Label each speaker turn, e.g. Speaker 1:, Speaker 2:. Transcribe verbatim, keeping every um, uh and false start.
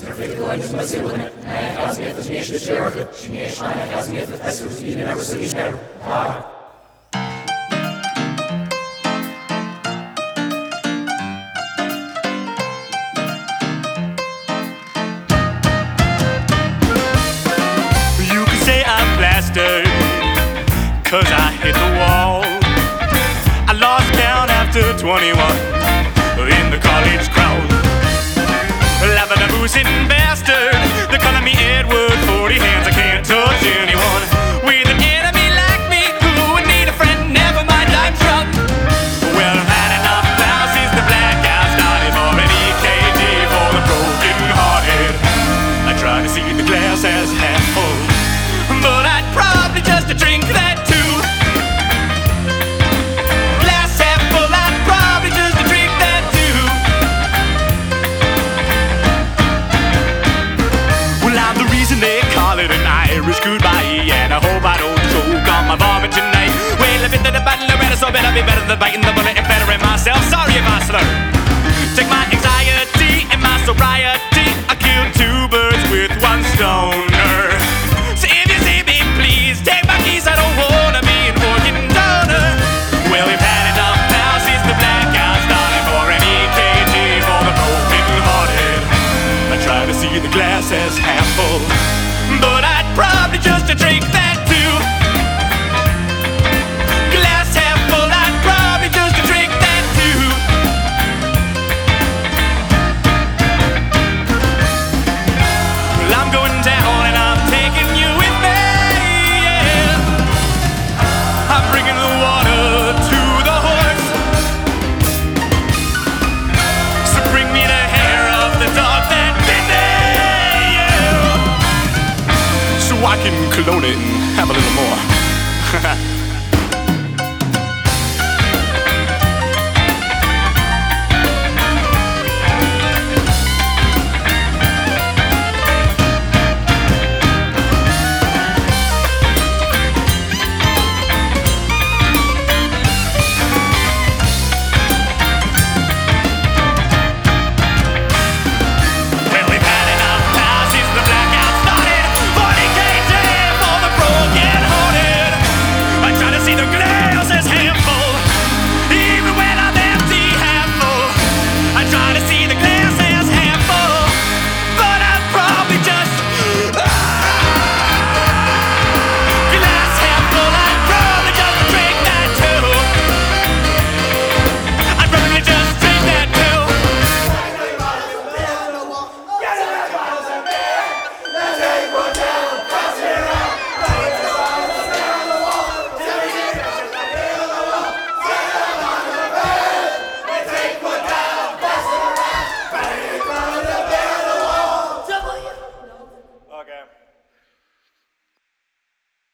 Speaker 1: Plastered, cause I hit the wall. I lost count after twenty-one in the college crowd. Laughing a boozing bastard, they calling me Edward, forty hands, I can't touch anyone. With an enemy like me, who would need a friend, never mind, I'm drunk. Well, I've had enough now since the blackout started. For an E K G for the broken hearted. I try to see the glass as half full, but I'd probably just drink that too. Glass half full, I'd probably just drink that too. Well, I'm the reason they call it an Irish goodbye, and I hope I don't choke on my vomit tonight. Well, I've been to the battle already, so better be better than biting the bullet and bettering myself. Sorry if I slur. Take my anxiety and my sobriety, I killed two birds with one stone. So if you see me, please take my keys, I don't wanna be an organ donor. Well, we've had enough now since the blackout started. For an E K G for the broken hearted. I try to see the glass as half full, but I'd probably just drink that too. Glass half full, I'd probably just drink that too. Well, I'm going down and I'm taking you with me, yeah. I'm bringing the water to the horse, so bring me the hair of the dog that bit me, yeah. So I can clone it and have a little more.